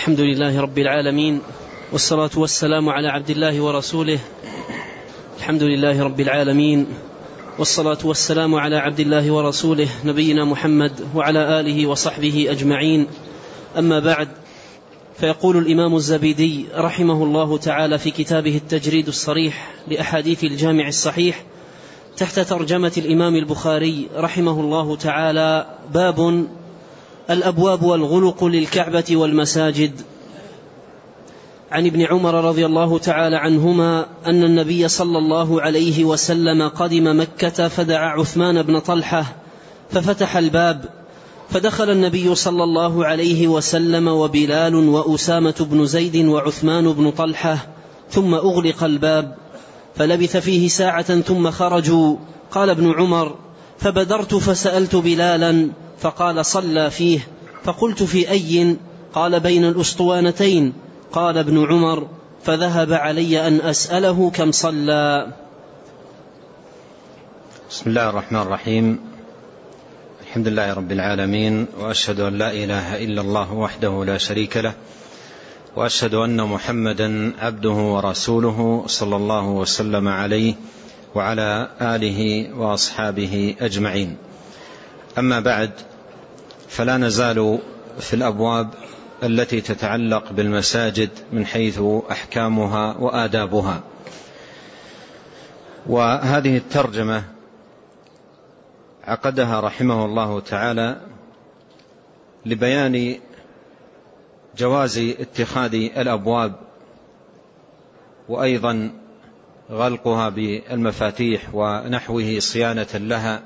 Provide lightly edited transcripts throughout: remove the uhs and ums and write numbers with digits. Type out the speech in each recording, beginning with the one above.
الحمد لله رب العالمين، والصلاة والسلام على عبد الله ورسوله. الحمد لله رب العالمين، والصلاة والسلام على عبد الله ورسوله نبينا محمد وعلى آله وصحبه أجمعين. أما بعد، فيقول الإمام الزبيدي رحمه الله تعالى في كتابه التجريد الصريح لأحاديث الجامع الصحيح تحت ترجمة الإمام البخاري رحمه الله تعالى: باب الأبواب والغلق للكعبة والمساجد. عن ابن عمر رضي الله تعالى عنهما أن النبي صلى الله عليه وسلم قدم مكة فدعا عثمان بن طلحة ففتح الباب، فدخل النبي صلى الله عليه وسلم وبلال وأسامة بن زيد وعثمان بن طلحة، ثم أغلق الباب فلبث فيه ساعة ثم خرجوا. قال ابن عمر: فبدرت فسألت بلالا فقال: صلى فيه. فقلت: في أي؟ قال: بين الأسطوانتين. قال ابن عمر: فذهب علي أن أسأله كم صلى. بسم الله الرحمن الرحيم. الحمد لله رب العالمين، وأشهد أن لا إله إلا الله وحده لا شريك له، وأشهد أن محمدا عبده ورسوله صلى الله وسلم عليه وعلى آله وأصحابه أجمعين. أما بعد، فلا نزال في الأبواب التي تتعلق بالمساجد من حيث أحكامها وآدابها. وهذه الترجمة عقدها رحمه الله تعالى لبيان جواز اتخاذ الأبواب، وأيضا غلقها بالمفاتيح ونحوه صيانة لها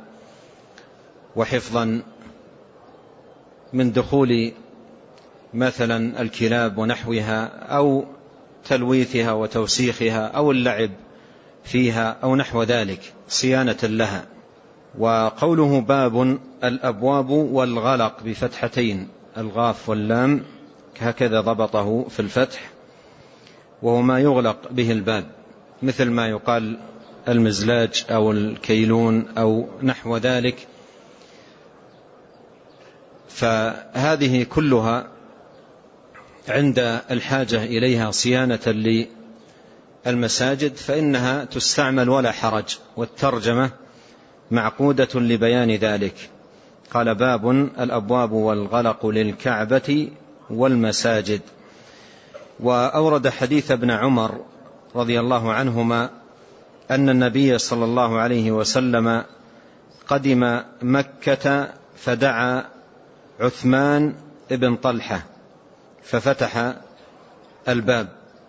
وحفظا من دخول مثلا الكلاب ونحوها، أو تلويثها وتوسيخها، أو اللعب فيها، أو نحو ذلك، صيانة لها. وقوله باب الأبواب والغلق بفتحتين الغاف واللام، هكذا ضبطه في الفتح، وهو ما يغلق به الباب، مثل ما يقال المزلاج أو الكيلون أو نحو ذلك. فهذه كلها عند الحاجة إليها صيانة للمساجد فإنها تستعمل ولا حرج، والترجمة معقودة لبيان ذلك. قال: باب الأبواب والغلق للكعبة والمساجد. وأورد حديث ابن عمر رضي الله عنهما أن النبي صلى الله عليه وسلم قدم مكة فدعا عثمان بن طلحة ففتح الباب،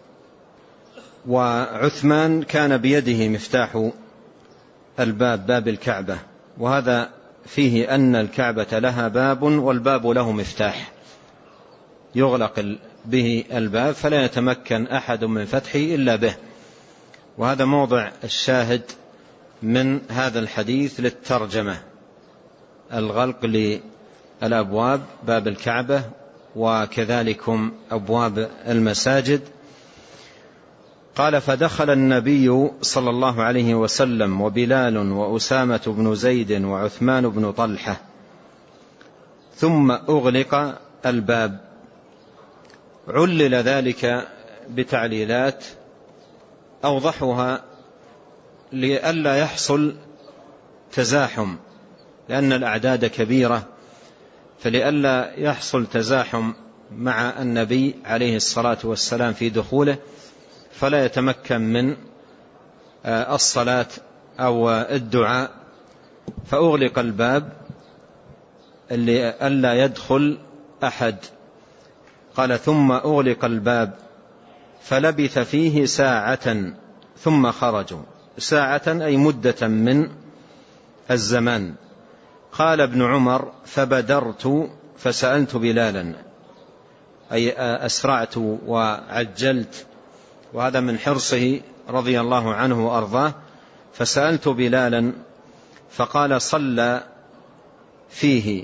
وعثمان كان بيده مفتاح الباب، باب الكعبة، وهذا فيه أن الكعبة لها باب والباب له مفتاح يغلق به الباب فلا يتمكن أحد من فتحه إلا به. وهذا موضع الشاهد من هذا الحديث للترجمة: الغلق للأبواب، باب الكعبة، وكذلكم أبواب المساجد. قال: فدخل النبي صلى الله عليه وسلم وبلال وأسامة بن زيد وعثمان بن طلحة، ثم أغلق الباب. علل ذلك بتعليلات أوضحها لئلا يحصل تزاحم، لأن الأعداد كبيرة، فلئلا يحصل تزاحم مع النبي عليه الصلاة والسلام في دخوله فلا يتمكن من الصلاة أو الدعاء، فأغلق الباب لئلا يدخل أحد. قال: ثم أغلق الباب فلبث فيه ساعة ثم خرجوا. ساعة أي مدة من الزمان. قال ابن عمر: فبدرت فسألت بلالا، أي أسرعت وعجلت، وهذا من حرصه رضي الله عنه وأرضاه. فسألت بلالا فقال: صلى فيه.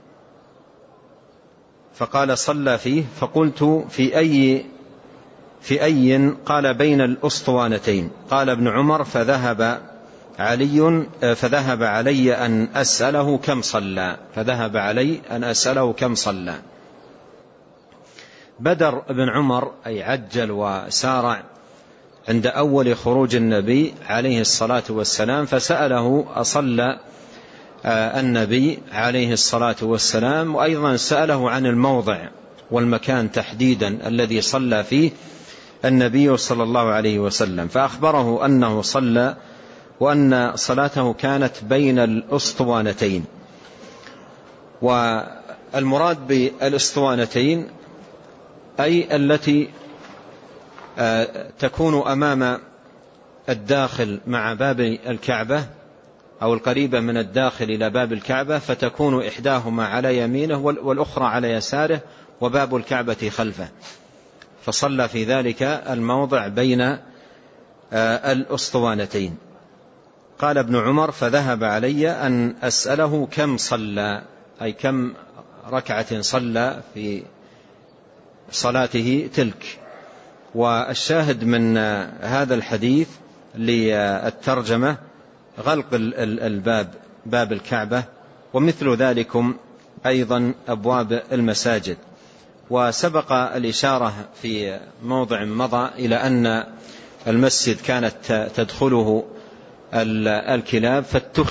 فقلت: في أي؟ قال: بين الأسطوانتين. قال ابن عمر: فذهب علي أن أسأله كم صلى. بدر بن عمر أي عجل وسارع عند أول خروج النبي عليه الصلاة والسلام، فسأله أصلى النبي عليه الصلاة والسلام، وأيضا سأله عن الموضع والمكان تحديدا الذي صلى فيه النبي صلى الله عليه وسلم، فأخبره أنه صلى وأن صلاته كانت بين الأسطوانتين. والمراد بالأسطوانتين أي التي تكون أمام الداخل مع باب الكعبة أو القريبة من الداخل إلى باب الكعبة، فتكون إحداهما على يمينه والأخرى على يساره وباب الكعبة خلفه، فصلى في ذلك الموضع بين الأسطوانتين. قال ابن عمر: فذهب علي أن أسأله كم صلى، أي كم ركعة صلى في صلاته تلك. والشاهد من هذا الحديث للترجمة غلق الباب، باب الكعبة، ومثل ذلكم أيضا أبواب المساجد. وسبق الإشارة في موضع مضى إلى أن المسجد كانت تدخله الكلاب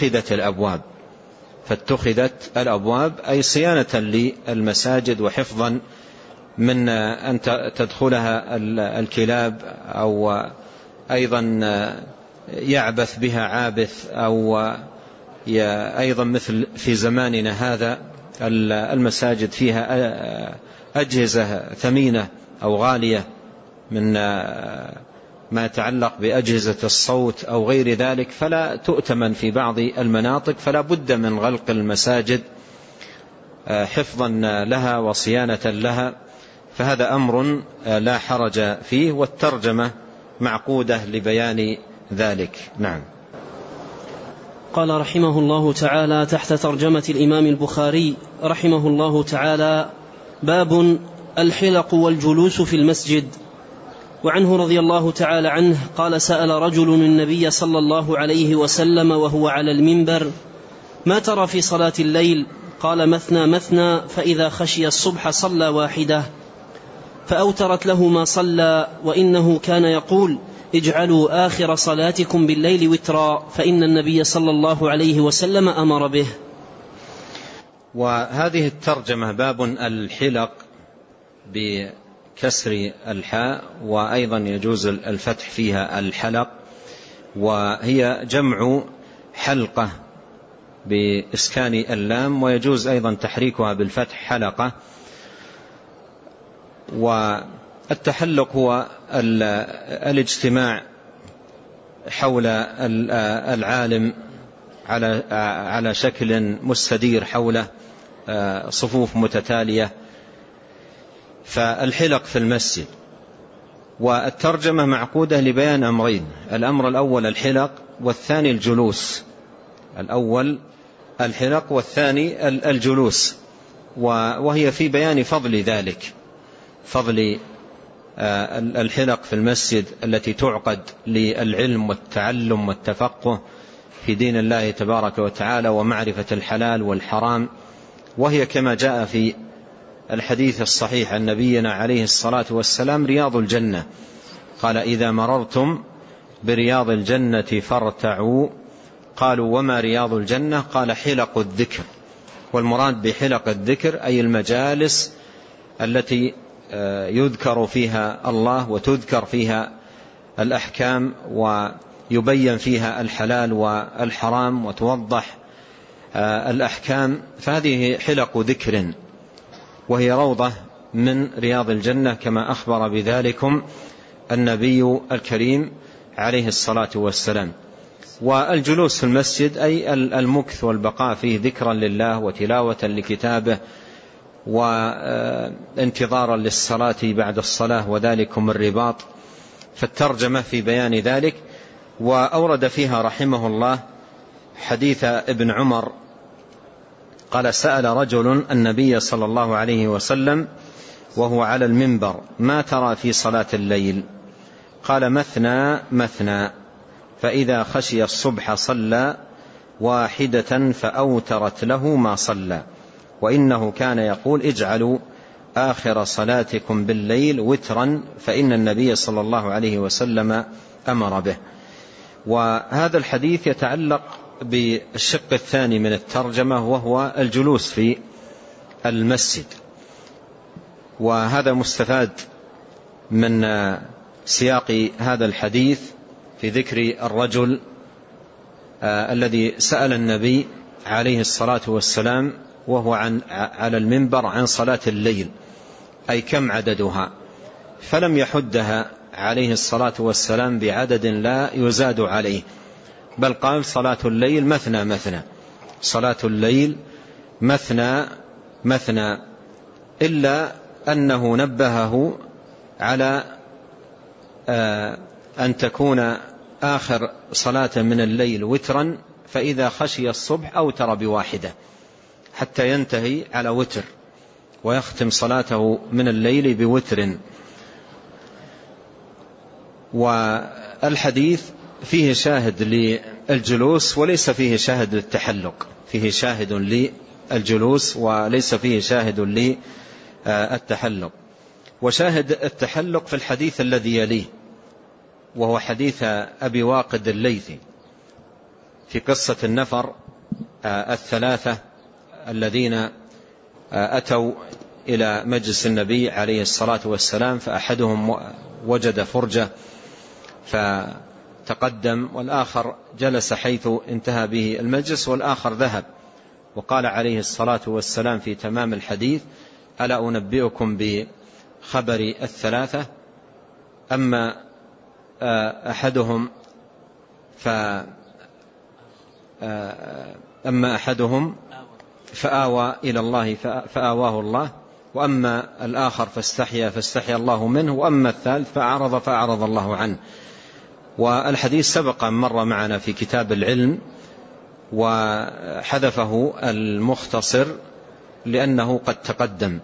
فاتخذت الأبواب أي صيانة للمساجد وحفظا من أن تدخلها الكلاب، أو أيضا يعبث بها عابث، أو أيضا مثل في زماننا هذا المساجد فيها أجهزة ثمينة أو غالية من ما يتعلق بأجهزة الصوت أو غير ذلك، فلا تؤتمن في بعض المناطق، فلا بد من غلق المساجد حفظا لها وصيانة لها، فهذا أمر لا حرج فيه، والترجمة معقودة لبيان ذلك. نعم. قال رحمه الله تعالى تحت ترجمة الإمام البخاري رحمه الله تعالى: باب الحلق والجلوس في المسجد. وعنه رضي الله تعالى عنه قال: سأل رجل النبي صلى الله عليه وسلم وهو على المنبر: ما ترى في صلاة الليل؟ قال: مثنى مثنى، فإذا خشي الصبح صلى واحدة، فأوترت له ما صلى، وإنه كان يقول: اجعلوا آخر صلاتكم بالليل وترا، فإن النبي صلى الله عليه وسلم أمر به. وهذه الترجمة باب الحلق بكسر الحاء، وأيضا يجوز الفتح فيها الحلق، وهي جمع حلقة بإسكان اللام، ويجوز أيضا تحريكها بالفتح حلقة. والتحلق هو الاجتماع حول العالم على شكل مستدير حوله، صفوف متتالية، فالحلق في المسجد. والترجمة معقودة لبيان أمرين: الأمر الأول الحلق، والثاني الجلوس. الأول الحلق والثاني الجلوس، وهي في بيان فضل ذلك، فضل الحلق في المسجد التي تعقد للعلم والتعلم والتفقه في دين الله تبارك وتعالى ومعرفة الحلال والحرام. وهي كما جاء في الحديث الصحيح عن نبينا عليه الصلاة والسلام رياض الجنة، قال: إذا مررتم برياض الجنة فارتعوا. قالوا: وما رياض الجنة؟ قال: حلق الذكر. والمراد بحلق الذكر أي المجالس التي يذكر فيها الله وتذكر فيها الأحكام ويبين فيها الحلال والحرام وتوضح الأحكام، فهذه حلق ذكر، وهي روضة من رياض الجنة كما أخبر بذلكم النبي الكريم عليه الصلاة والسلام. والجلوس في المسجد أي المكث والبقاء فيه ذكرا لله وتلاوة لكتابه وانتظارا للصلاة بعد الصلاة، وذلكم الرباط. فالترجمة في بيان ذلك. وأورد فيها رحمه الله حديث ابن عمر قال: سأل رجل النبي صلى الله عليه وسلم وهو على المنبر: ما ترى في صلاة الليل؟ قال: مثنى مثنى، فإذا خشي الصبح صلى واحدة، فأوترت له ما صلى، وإنه كان يقول: اجعلوا آخر صلاتكم بالليل وترا فإن النبي صلى الله عليه وسلم أمر به. وهذا الحديث يتعلق بالشق الثاني من الترجمة، وهو الجلوس في المسجد. وهذا مستفاد من سياق هذا الحديث في ذكر الرجل الذي سأل النبي عليه الصلاة والسلام وهو على المنبر عن صلاة الليل، أي كم عددها، فلم يحدها عليه الصلاة والسلام بعدد لا يزاد عليه، بل قال صلاة الليل مثنى مثنى، صلاة الليل مثنى مثنى، إلا أنه نبهه على أن تكون آخر صلاة من الليل وترا، فإذا خشي الصبح أوتر بواحدة حتى ينتهي على وتر ويختم صلاته من الليل بوتر. والحديث فيه شاهد للجلوس وليس فيه شاهد للتحلق، فيه شاهد للجلوس وليس فيه شاهد للتحلق. وشاهد التحلق في الحديث الذي يليه، وهو حديث أبي واقد الليثي في قصة النفر الثلاثة الذين أتوا إلى مجلس النبي عليه الصلاة والسلام، فأحدهم وجد فرجة فتقدم، والآخر جلس حيث انتهى به المجلس، والآخر ذهب. وقال عليه الصلاة والسلام في تمام الحديث: ألا أنبئكم بخبر الثلاثة؟ أما أحدهم فآوى إلى الله فآواه الله، وأما الآخر فاستحيا الله منه، وأما الثالث فأعرض الله عنه. والحديث سبق مر معنا في كتاب العلم، وحذفه المختصر لأنه قد تقدم.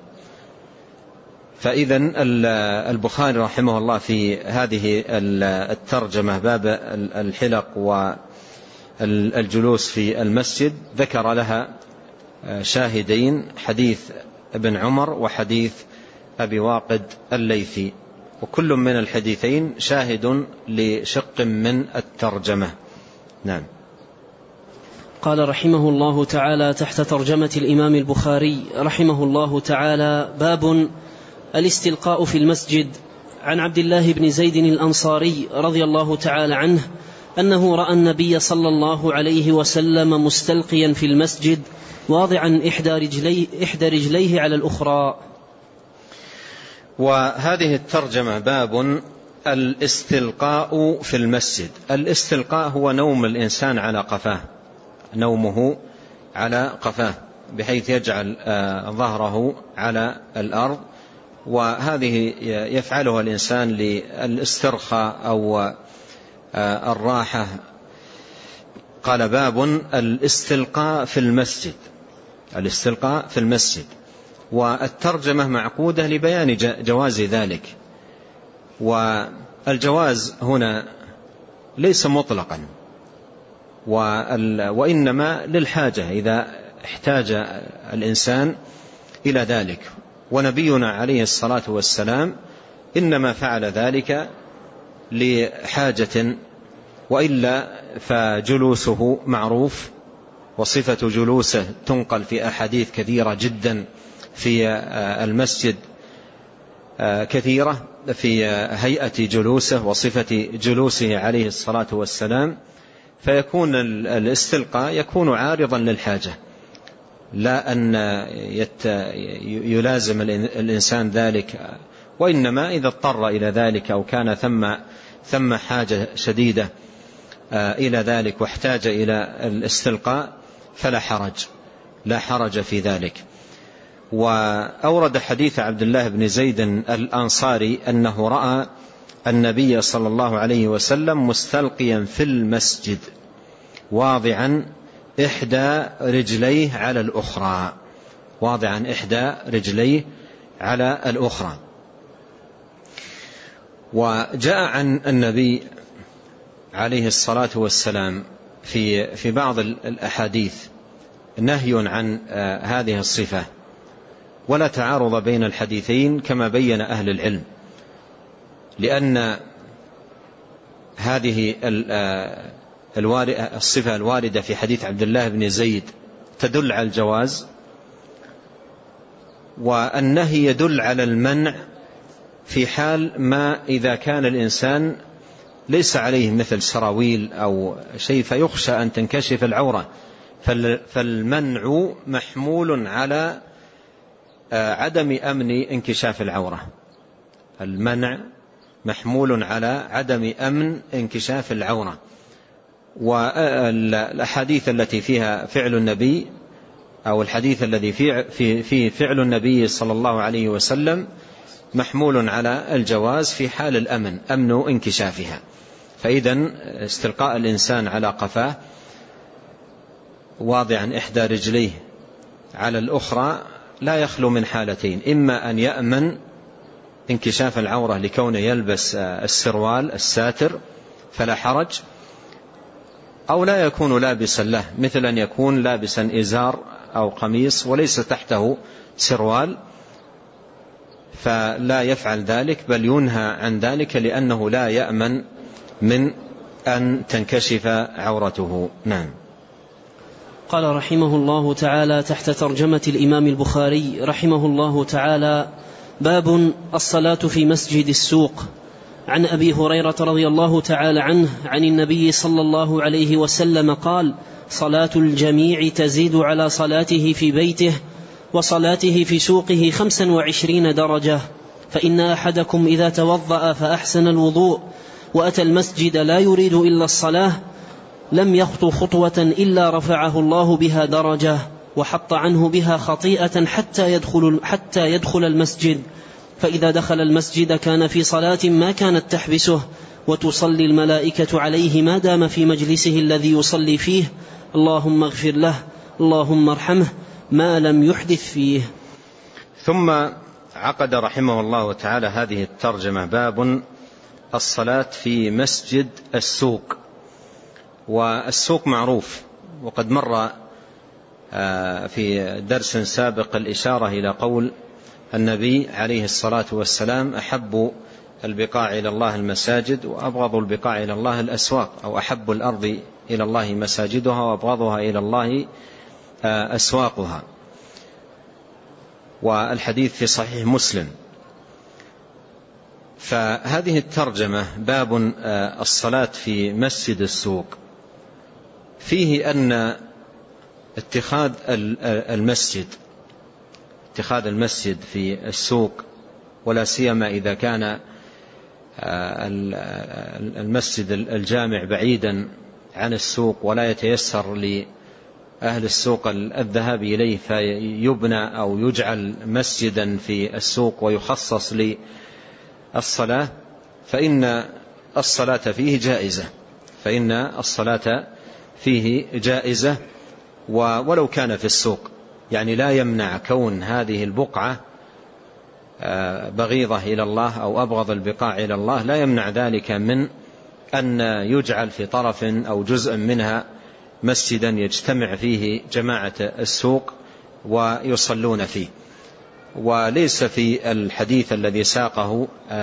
فإذن البخاري رحمه الله في هذه الترجمة باب الحلق والجلوس في المسجد ذكر لها شاهدين: حديث ابن عمر وحديث أبي واقد الليثي، وكل من الحديثين شاهد لشق من الترجمة. نعم. قال رحمه الله تعالى تحت ترجمة الإمام البخاري رحمه الله تعالى: باب الاستلقاء في المسجد. عن عبد الله بن زيد الأنصاري رضي الله تعالى عنه أنه رأى النبي صلى الله عليه وسلم مستلقيا في المسجد واضعا إحدى رجليه على الأخرى. وهذه الترجمة باب الاستلقاء في المسجد. الاستلقاء هو نوم الإنسان على قفاه، نومه على قفاه بحيث يجعل ظهره على الأرض، وهذه يفعلها الإنسان للاسترخاء أو الراحة. قال: باب الاستلقاء في المسجد، الاستلقاء في المسجد. والترجمة معقودة لبيان جواز ذلك، والجواز هنا ليس مطلقا، وإنما للحاجة إذا احتاج الإنسان إلى ذلك. ونبينا عليه الصلاة والسلام إنما فعل ذلك لحاجة، وإلا فجلوسه معروف، وصفة جلوسه تنقل في أحاديث كثيرة جدا في المسجد، كثيرة في هيئة جلوسه وصفة جلوسه عليه الصلاة والسلام. فيكون الاستلقاء يكون عارضا للحاجة، لا أن يلازم الإنسان ذلك، وإنما إذا اضطر إلى ذلك أو كان ثم حاجة شديدة إلى ذلك واحتاج إلى الاستلقاء فلا حرج، لا حرج في ذلك. وأورد حديث عبد الله بن زيد الأنصاري أنه رأى النبي صلى الله عليه وسلم مستلقيا في المسجد واضعا إحدى رجليه على الأخرى، واضعا إحدى رجليه على الأخرى. وجاء عن النبي عليه الصلاة والسلام في بعض الأحاديث نهي عن هذه الصفة، ولا تعارض بين الحديثين كما بين أهل العلم، لأن هذه الصفة الواردة في حديث عبد الله بن زيد تدل على الجواز، والنهي يدل على المنع في حال ما إذا كان الإنسان ليس عليه مثل سراويل أو شيء فيخشى أن تنكشف العورة، فالمنع محمول على عدم أمن انكشاف العورة. المنع محمول على عدم أمن انكشاف العورة. والأحاديث التي فيها فعل النبي أو الحديث الذي فيه فعل النبي صلى الله عليه وسلم محمول على الجواز في حال الأمن، أمن انكشافها. فإذن استلقاء الإنسان على قفاه واضعا إحدى رجليه على الأخرى لا يخلو من حالتين: إما أن يأمن انكشاف العورة لكونه يلبس السروال الساتر فلا حرج، أو لا يكون لابسا له، مثل أن يكون لابسا إزار أو قميص وليس تحته سروال، فلا يفعل ذلك بل ينهى عن ذلك لأنه لا يأمن من أن تنكشف عورته. نعم. قال رحمه الله تعالى تحت ترجمة الإمام البخاري رحمه الله تعالى: باب الصلاة في مسجد السوق. عن أبي هريرة رضي الله تعالى عنه عن النبي صلى الله عليه وسلم قال: صلاة الجميع تزيد على صلاته في بيته وصلاته في سوقه 25 درجة، فإن أحدكم إذا توضأ فأحسن الوضوء وأتى المسجد لا يريد إلا الصلاة لم يخطو خطوة إلا رفعه الله بها درجة وحط عنه بها خطيئة حتى يدخل المسجد، فإذا دخل المسجد كان في صلاة ما كانت تحبسه، وتصلي الملائكة عليه ما دام في مجلسه الذي يصلي فيه: اللهم اغفر له، اللهم ارحمه، ما لم يحدث فيه. ثم عقد رحمه الله تعالى هذه الترجمة: باب الصلاة في مسجد السوق. والسوق معروف، وقد مر في درس سابق الإشارة إلى قول النبي عليه الصلاة والسلام: أحب البقاع إلى الله المساجد وأبغض البقاع إلى الله الأسواق، أو أحب الأرض إلى الله مساجدها وأبغضها إلى الله أسواقها. والحديث في صحيح مسلم. فهذه الترجمة باب الصلاة في مسجد السوق فيه أن اتخاذ المسجد في السوق، ولا سيما إذا كان المسجد الجامع بعيدا عن السوق ولا يتيسر لأهل السوق الذهاب إليه فيبنى أو يجعل مسجدا في السوق ويخصص للصلاة، فإن الصلاة فيه جائزة ولو كان في السوق. يعني لا يمنع كون هذه البقعة بغيضة إلى الله أو أبغض البقاع إلى الله، لا يمنع ذلك من أن يجعل في طرف أو جزء منها مسجدا يجتمع فيه جماعة السوق ويصلون فيه. وليس في الحديث الذي ساقه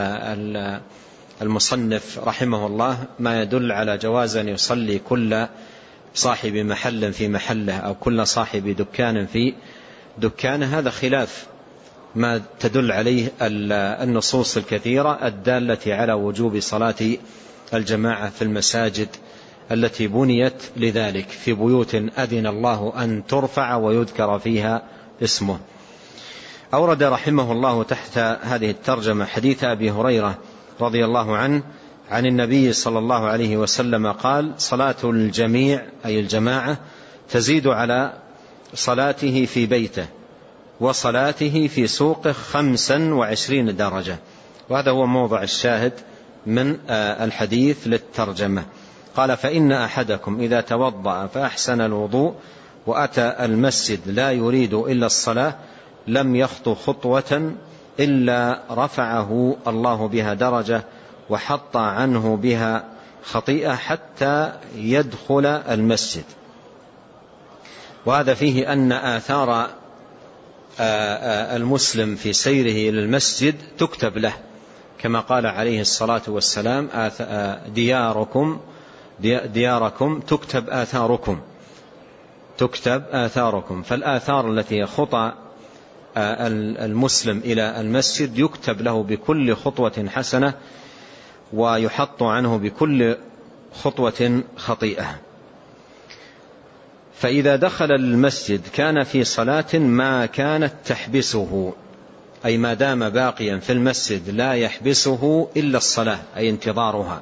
المصنف رحمه الله ما يدل على جواز أن يصلي كل صاحب محل في محله أو كل صاحب دكان في دكانه. هذا خلاف ما تدل عليه النصوص الكثيرة الدالة على وجوب صلاة الجماعة في المساجد التي بنيت لذلك، في بيوت أذن الله أن ترفع ويذكر فيها اسمه. أورد رحمه الله تحت هذه الترجمة حديث أبي هريرة رضي الله عنه عن النبي صلى الله عليه وسلم قال: صلاة الجميع أي الجماعة تزيد على صلاته في بيته وصلاته في سوقه 25 درجة. وهذا هو موضع الشاهد من الحديث للترجمة. قال: فإن أحدكم إذا توضأ فأحسن الوضوء وأتى المسجد لا يريد إلا الصلاة لم يخطو خطوة إلا رفعه الله بها درجة وحط عنه بها خطيئة حتى يدخل المسجد. وهذا فيه أن آثار المسلم في سيره إلى المسجد تكتب له، كما قال عليه الصلاة والسلام: دياركم تكتب آثاركم. فالآثار التي هي خطى المسلم إلى المسجد يكتب له بكل خطوة حسنة، ويحط عنه بكل خطوة خطيئة. فإذا دخل المسجد كان في صلاة ما كانت تحبسه، أي ما دام باقيا في المسجد لا يحبسه إلا الصلاة، أي انتظارها،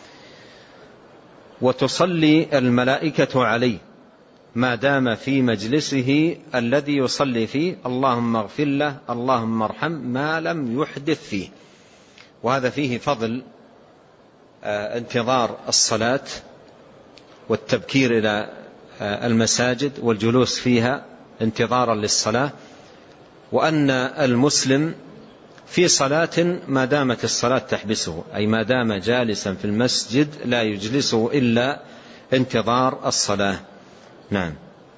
وتصلي الملائكة عليه ما دام في مجلسه الذي يصلي فيه: اللهم اغفر له، اللهم ارحم، ما لم يحدث فيه. وهذا فيه فضل انتظار الصلاة والتبكير إلى المساجد والجلوس فيها انتظارا للصلاة، وأن المسلم في صلاة ما دامت الصلاة تحبسه، أي ما دام جالسا في المسجد لا يجلسه إلا انتظار الصلاة. نعم.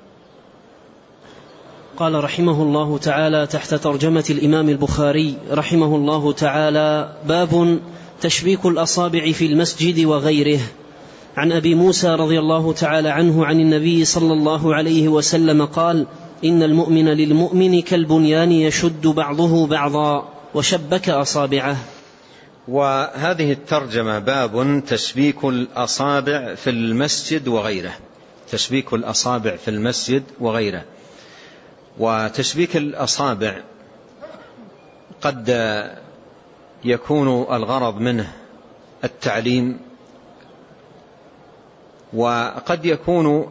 قال رحمه الله تعالى تحت ترجمة الإمام البخاري رحمه الله تعالى: باب تشبيك الأصابع في المسجد وغيره. عن أبي موسى رضي الله تعالى عنه عن النبي صلى الله عليه وسلم قال: إن المؤمن للمؤمن كالبنيان يشد بعضه بعضا، وشبك أصابعه. وهذه الترجمة باب تشبيك الأصابع في المسجد وغيره. تشبيك الأصابع في المسجد وغيره. وتشبيك الأصابع قد يكون الغرض منه التعليم، وقد يكون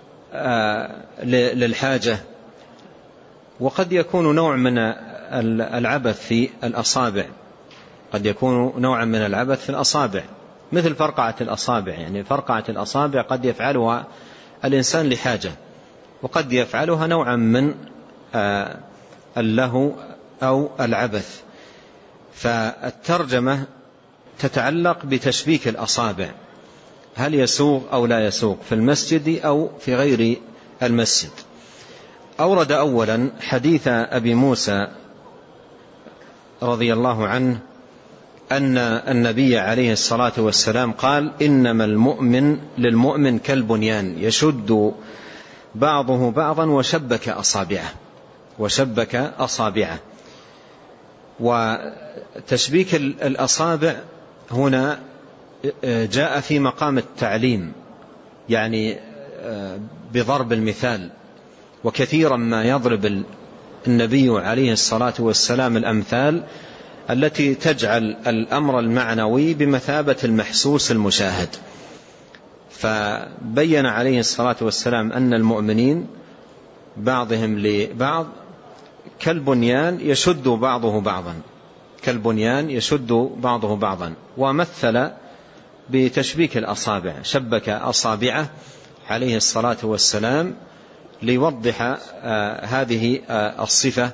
للحاجة، وقد يكون نوع من العبث في الأصابع، قد يكون نوعا من العبث في الأصابع، مثل فرقعة الأصابع. يعني فرقعة الأصابع قد يفعلها الإنسان لحاجة، وقد يفعلها نوعا من اللهو أو العبث. فالترجمة تتعلق بتشبيك الأصابع، هل يسوغ أو لا يسوغ في المسجد أو في غير المسجد. أورد أولا حديث أبي موسى رضي الله عنه أن النبي عليه الصلاة والسلام قال: إنما المؤمن للمؤمن كالبنيان يشد بعضه بعضا وشبك أصابعه. وتشبيك الأصابع هنا جاء في مقام التعليم، يعني بضرب المثال، وكثيرا ما يضرب النبي عليه الصلاة والسلام الأمثال التي تجعل الأمر المعنوي بمثابة المحسوس المشاهد. فبين عليه الصلاة والسلام أن المؤمنين بعضهم لبعض كالبنيان يشد بعضه بعضا، ومثل بتشبيك الأصابع، شبك أصابعه عليه الصلاة والسلام ليوضح هذه الصفة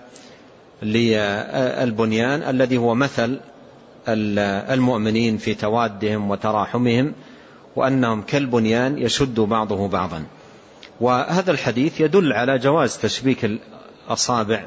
للبنيان الذي هو مثل المؤمنين في توادهم وتراحمهم، وأنهم كالبنيان يشد بعضه بعضا. وهذا الحديث يدل على جواز تشبيك الأصابع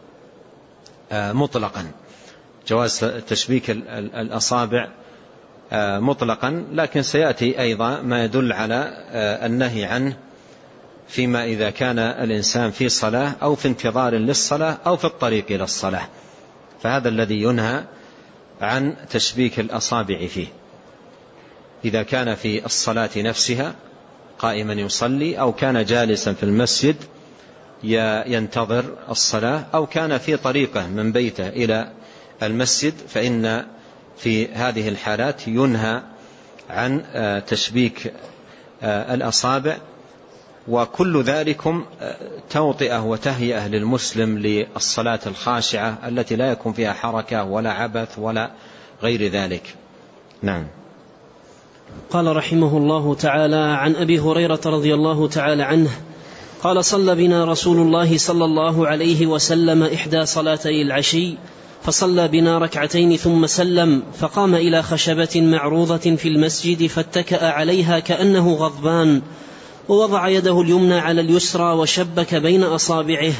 مطلقا، جواز تشبيك الأصابع مطلقا، لكن سيأتي أيضا ما يدل على النهي عنه فيما إذا كان الإنسان في صلاة أو في انتظار للصلاة أو في الطريق إلى الصلاة، فهذا الذي ينهى عن تشبيك الأصابع فيه. إذا كان في الصلاة نفسها قائما يصلي، أو كان جالسا في المسجد ينتظر الصلاة، أو كان في طريقه من بيته إلى المسجد، فإن في هذه الحالات ينهى عن تشبيك الأصابع. وكل ذلكم توطئة وتهيئة للمسلم للصلاة الخاشعة التي لا يكون فيها حركة ولا عبث ولا غير ذلك. نعم. قال رحمه الله تعالى: عن أبي هريرة رضي الله تعالى عنه قال: صلى بنا رسول الله صلى الله عليه وسلم إحدى صلاتي العشي، فصلى بنا ركعتين ثم سلم، فقام إلى خشبة معروضة في المسجد فاتكأ عليها كأنه غضبان، ووضع يده اليمنى على اليسرى وشبك بين أصابعه،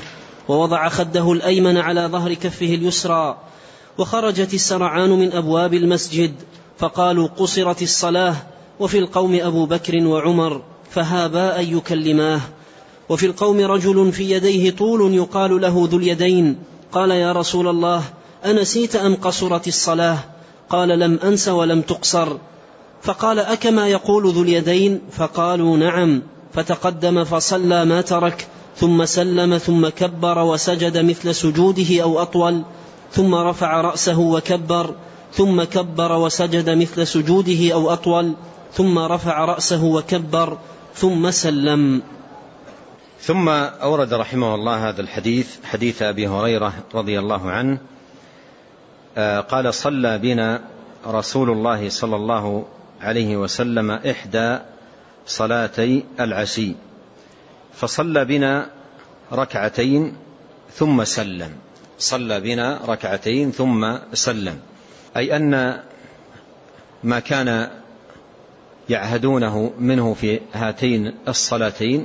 ووضع خده الأيمن على ظهر كفه اليسرى. وخرجت السرعان من أبواب المسجد، فقالوا قصرت الصلاة. وفي القوم أبو بكر وعمر فهابا أن يكلماه. وفي القوم رجل في يديه طول يقال له ذو اليدين. قال يا رسول الله أنسيت أم قصرت الصلاة؟ قال لم أنس ولم تقصر. فقال أكما يقول ذو اليدين؟ فقالوا نعم. فتقدم فصلى ما ترك، ثم سلم، ثم كبر وسجد مثل سجوده أو أطول، ثم رفع رأسه وكبر، ثم كبر وسجد مثل سجوده أو أطول، ثم رفع رأسه وكبر، ثم سلم. ثم أورد رحمه الله هذا الحديث، حديث أبي هريرة رضي الله عنه قال صلى بنا رسول الله صلى الله عليه وسلم إحدى صلاتي العشي، فصلى بنا ركعتين ثم سلم. صلى بنا ركعتين ثم سلم، أي أن ما كان يعهدونه منه في هاتين الصلاتين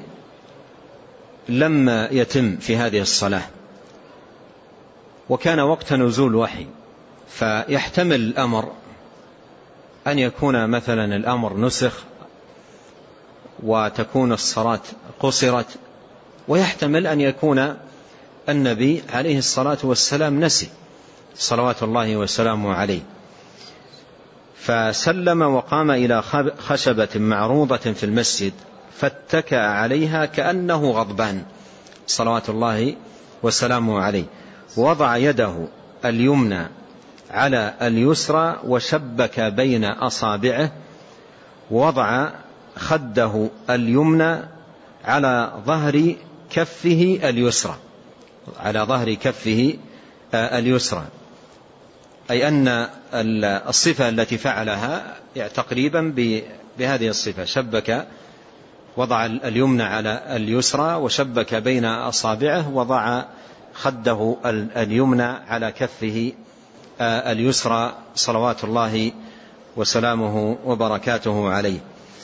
لم يتم في هذه الصلاة، وكان وقت نزول وحي، فيحتمل الأمر أن يكون مثلا الأمر نسخ وتكون الصلاة قصرت، ويحتمل أن يكون النبي عليه الصلاة والسلام نسي صلوات الله وسلامه عليه، فسلم وقام إلى خشبة معروضة في المسجد فاتكأ عليها كأنه غضبان صلوات الله وسلامه عليه، ووضع يده اليمنى على اليسرى وشبك بين أصابعه، ووضع خده اليمنى على ظهر كفه اليسرى، على ظهر كفه اليسرى، أي أن الصفة التي فعلها تقريبا بهذه الصفة، شبك، وضع اليمنى على اليسرى وشبك بين أصابعه، وضع خده اليمنى على كفه اليسرى صلوات الله وسلامه وبركاته عليه.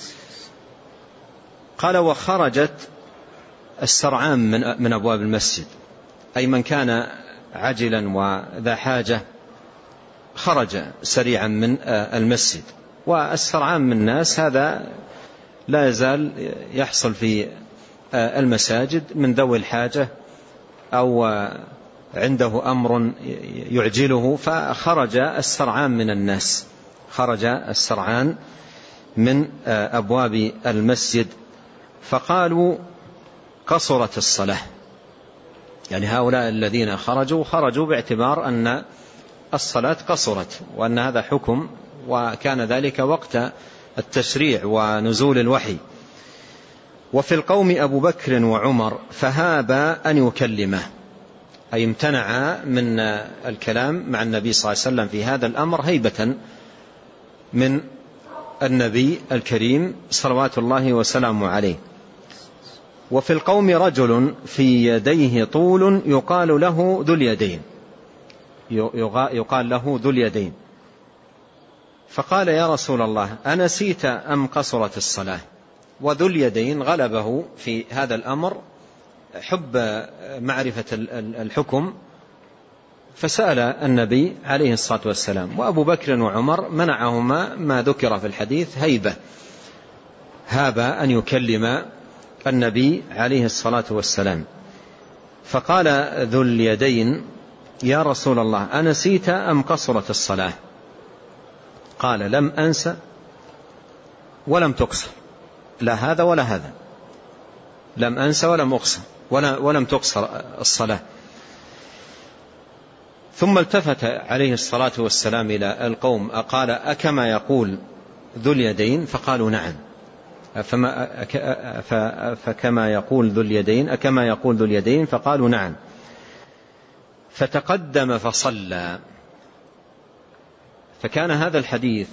قال وخرجت السرعان من أبواب المسجد، أي من كان عجلا وذا حاجة خرج سريعا من المسجد. والسرعان من الناس هذا لا يزال يحصل في المساجد من ذوي الحاجة أو عنده أمر يعجله، فخرج السرعان من الناس، خرج السرعان من أبواب المسجد، فقالوا قصرت الصلاة. يعني هؤلاء الذين خرجوا باعتبار أن الصلاة قصرت، وأن هذا حكم، وكان ذلك وقت التشريع ونزول الوحي. وفي القوم أبو بكر وعمر فهابا أن يكلمه، أي امتنع من الكلام مع النبي صلى الله عليه وسلم في هذا الأمر هيبة من النبي الكريم صلوات الله وسلامه عليه. وفي القوم رجل في يديه طول يقال له ذو اليدين، يقال له ذو اليدين، فقال يا رسول الله أنسيت أم قصرت الصلاة؟ وذو اليدين غلبه في هذا الأمر حب معرفة الحكم، فسأل النبي عليه الصلاة والسلام. وأبو بكر وعمر منعهما ما ذكر في الحديث هيبة، هابا أن يكلم النبي عليه الصلاة والسلام. فقال ذو اليدين يا رسول الله أنسيت أم قصرت الصلاة؟ قال لم أنس ولم تقصر، لا هذا ولا هذا، لم أنس ولم تقصر الصلاة. ثم التفت عليه الصلاة والسلام إلى القوم قال أكما يقول ذو اليدين؟ فقالوا نعم. فكما يقول ذو اليدين، أكما يقول ذو اليدين؟ فقالوا نعم. فتقدم فصلى. فكان هذا الحديث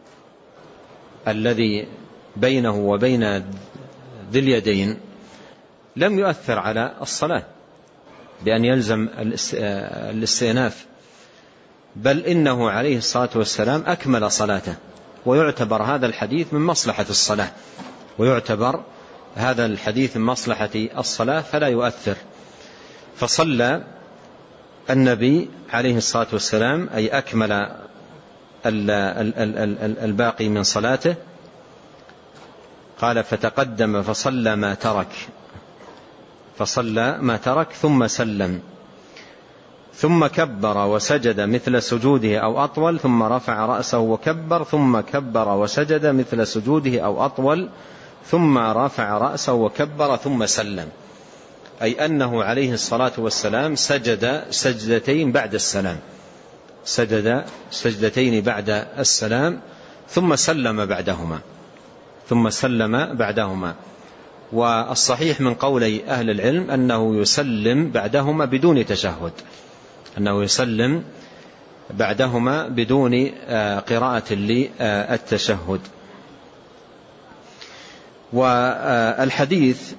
الذي بينه وبين ذي اليدين لم يؤثر على الصلاة بأن يلزم الاستئناف، بل إنه عليه الصلاة والسلام أكمل صلاته، ويعتبر هذا الحديث من مصلحة الصلاة، ويعتبر هذا الحديث من مصلحة الصلاة فلا يؤثر. فصلى النبي عليه الصلاة والسلام أي أكمل الباقي من صلاته. قال فتقدم فصلى ما ترك ثم سلم، ثم كبر وسجد مثل سجوده أو أطول، ثم رفع رأسه وكبر، ثم كبر وسجد مثل سجوده أو أطول، ثم رفع رأسه وكبر ثم سلم، أي أنه عليه الصلاة والسلام سجد سجدتين بعد السلام، سجد سجدتين بعد السلام ثم سلم بعدهما. والصحيح من قولي أهل العلم أنه يسلم بعدهما بدون تشهد، أنه يسلم بعدهما بدون قراءة للتشهد. والحديث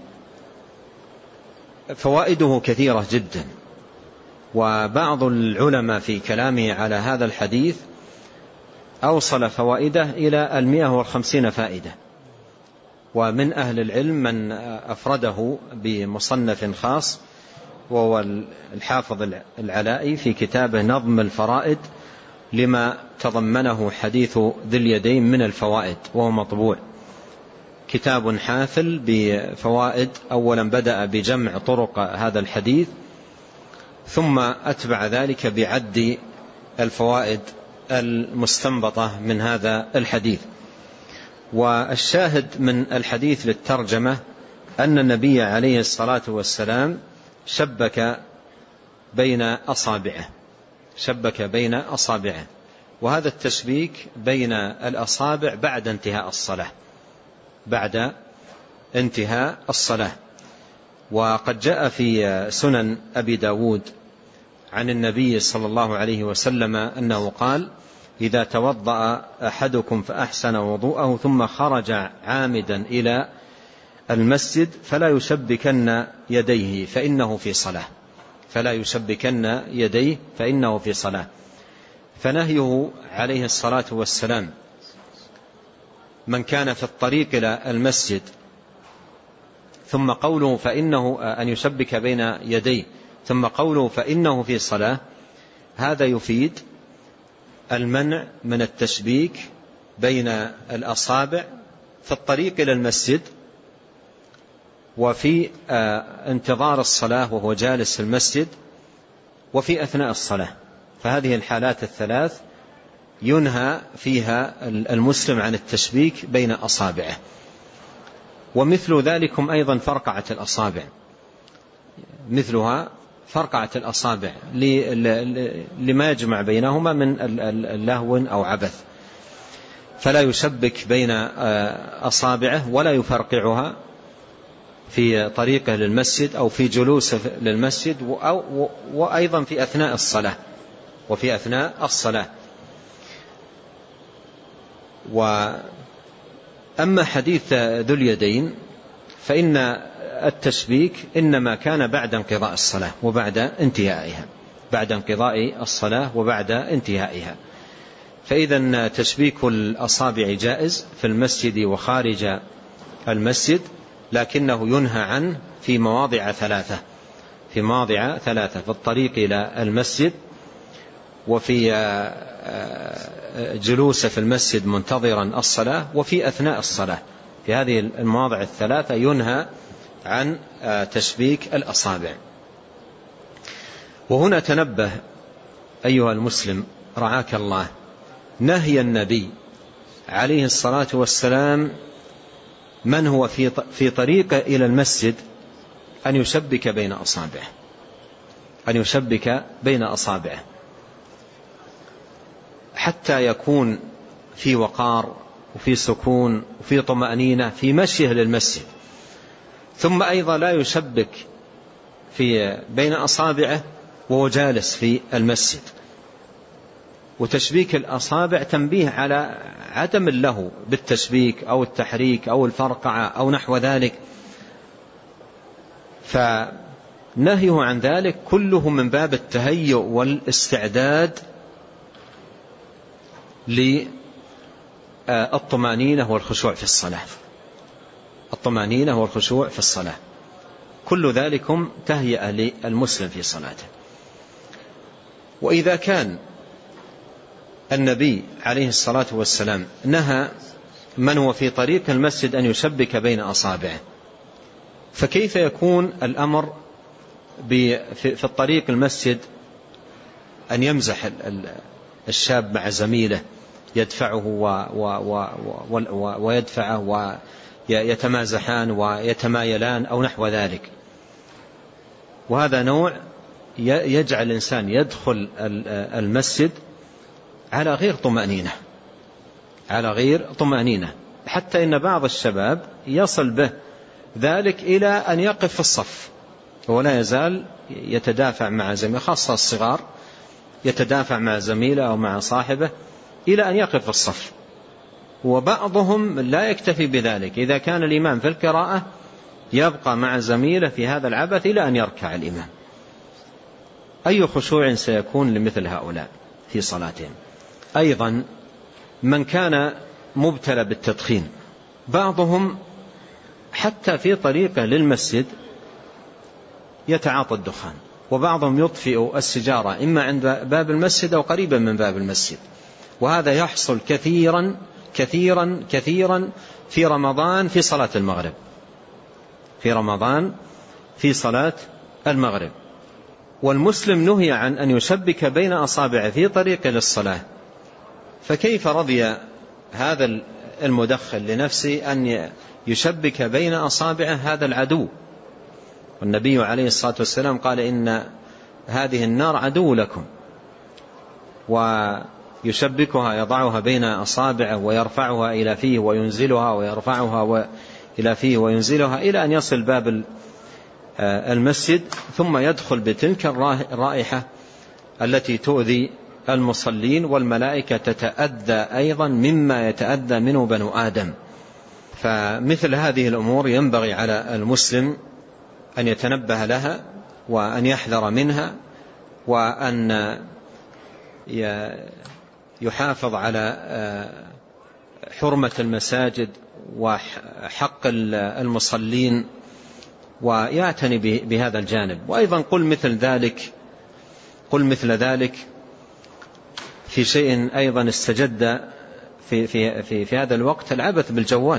فوائده كثيرة جدا، وبعض العلماء في كلامه على هذا الحديث أوصل فوائده إلى 150 فائدة. ومن أهل العلم من أفرده بمصنف خاص، وهو الحافظ العلائي في كتابه نظم الفرائد لما تضمنه حديث ذي اليدين من الفوائد، وهو مطبوع، كتاب حافل بفوائد. أولا بدأ بجمع طرق هذا الحديث، ثم أتبع ذلك بعد الفوائد المستنبطة من هذا الحديث. والشاهد من الحديث للترجمة أن النبي عليه الصلاة والسلام شبك بين أصابعه، وهذا التشبيك بين الأصابع بعد انتهاء الصلاة. وقد جاء في سنن أبي داود عن النبي صلى الله عليه وسلم أنه قال: إذا توضأ أحدكم فأحسن وضوءه ثم خرج عامدا إلى المسجد فلا يشبكن يديه فإنه في صلاة. فنهيه عليه الصلاة والسلام من كان في الطريق إلى المسجد، ثم قوله فإنه أن يشبك بين يديه، ثم قوله فإنه في صلاة، هذا يفيد المنع من التشبيك بين الأصابع في الطريق إلى المسجد وفي انتظار الصلاة وهو جالس في المسجد وفي أثناء الصلاة. فهذه الحالات الثلاث ينهى فيها المسلم عن التشبيك بين أصابعه. ومثل ذلكم أيضا فرقعة الأصابع، مثلها فرقعة الأصابع لما يجمع بينهما من اللهو أو عبث، فلا يشبك بين أصابعه ولا يفرقعها في طريقه للمسجد أو في جلوسه للمسجد، وأيضا في أثناء الصلاة. وأما حديث ذو اليدين فإن التشبيك إنما كان بعد انقضاء الصلاة وبعد انتهائها، فإذا تشبيك الأصابع جائز في المسجد وخارج المسجد، لكنه ينهى عنه في مواضع ثلاثة، في الطريق إلى المسجد، وفي جلوسه في المسجد منتظرا الصلاة، وفي أثناء الصلاة. في هذه المواضع الثلاثة ينهى عن تشبيك الأصابع. وهنا تنبه أيها المسلم رعاك الله، نهي النبي عليه الصلاة والسلام من هو في طريقه إلى المسجد أن يشبك بين أصابعه حتى يكون في وقار وفي سكون وفي طمأنينة في مشيه للمسجد. ثم أيضا لا يشبك بين أصابعه وهو جالس في المسجد. وتشبيك الأصابع تنبيه على عدم اللهو بالتشبيك أو التحريك أو الفرقعة أو نحو ذلك، فنهيه عن ذلك كله من باب التهيؤ والاستعداد للطمأنينة والخشوع في الصلاة. كل ذلكم تهيئة للمسلم في صلاته. وإذا كان النبي عليه الصلاة والسلام نهى من هو في طريق المسجد أن يشبك بين أصابعه، فكيف يكون الأمر في الطريق المسجد أن يمزح الشاب مع زميله، يدفعه ويدفعه ويتمازحان ويتمايلان أو نحو ذلك؟ وهذا نوع يجعل الإنسان يدخل المسجد على غير طمأنينة، حتى إن بعض الشباب يصل به ذلك إلى أن يقف في الصف ولا يزال يتدافع مع زميله، خاصة الصغار يتدافع مع زميله أو مع صاحبه إلى أن يقف في الصف. وبعضهم لا يكتفي بذلك، إذا كان الإمام في القراءة يبقى مع زميله في هذا العبث إلى أن يركع الإمام. أي خشوع سيكون لمثل هؤلاء في صلاتهم؟ أيضا من كان مبتلى بالتدخين، بعضهم حتى في طريقه للمسجد يتعاطى الدخان، وبعضهم يطفئ السجارة إما عند باب المسجد أو قريبا من باب المسجد. وهذا يحصل كثيرا كثيرا كثيرا في رمضان في صلاة المغرب. والمسلم نهي عن أن يشبك بين أصابعه في طريق للصلاة، فكيف رضي هذا المدخن لنفسه أن يشبك بين أصابعه هذا العدو؟ والنبي عليه الصلاة والسلام قال إن هذه النار عدو لكم، ويشبكها يضعها بين أصابعه ويرفعها إلى فيه وينزلها ويرفعها إلى فيه وينزلها إلى أن يصل باب المسجد، ثم يدخل بتلك الرائحة التي تؤذي المصلين، والملائكة تتأذى أيضا مما يتأذى منه بنو آدم. فمثل هذه الأمور ينبغي على المسلم أن يتنبه لها وأن يحذر منها، وأن يحافظ على حرمة المساجد وحق المصلين ويعتني بهذا الجانب. وأيضا قل مثل ذلك في شيء أيضا استجد في هذا الوقت، العبث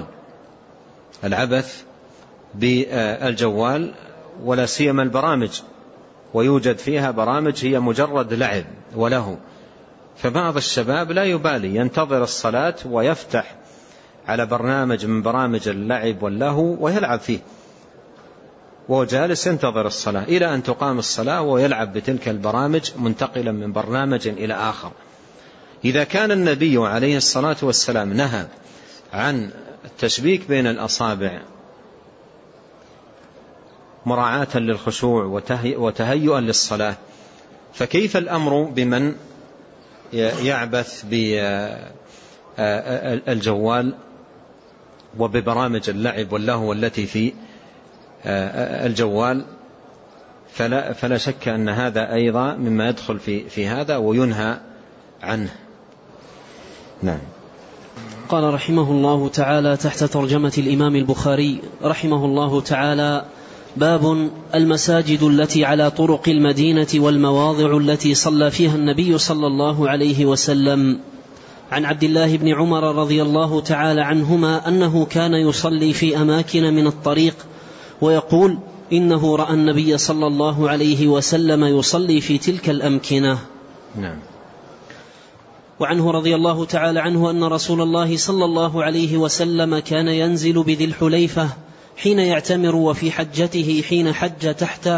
بالجوال ولا سيما البرامج، ويوجد فيها برامج هي مجرد لعب ولهو، فبعض الشباب لا يبالي ينتظر الصلاة ويفتح على برنامج من برامج اللعب واللهو ويلعب فيه، وهو جالس ينتظر الصلاة إلى أن تقام الصلاة ويلعب بتلك البرامج منتقلا من برنامج إلى آخر. إذا كان النبي عليه الصلاة والسلام نهى عن التشبيك بين الأصابع مراعاة للخشوع وتهيئا للصلاة، فكيف الأمر بمن يعبث بالجوال وببرامج اللعب واللهو التي في الجوال؟ فلا شك أن هذا أيضا مما يدخل في هذا وينهى عنه. نعم. قال رحمه الله تعالى تحت ترجمة الإمام البخاري رحمه الله تعالى: باب المساجد التي على طرق المدينة والمواضع التي صلى فيها النبي صلى الله عليه وسلم. عن عبد الله بن عمر رضي الله تعالى عنهما أنه كان يصلي في أماكن من الطريق ويقول: إنه رأى النبي صلى الله عليه وسلم يصلي في تلك الأمكنة. نعم. وعنه رضي الله تعالى عنه أن رسول الله صلى الله عليه وسلم كان ينزل بذي الحليفة حين يعتمر، وفي حجته حين حج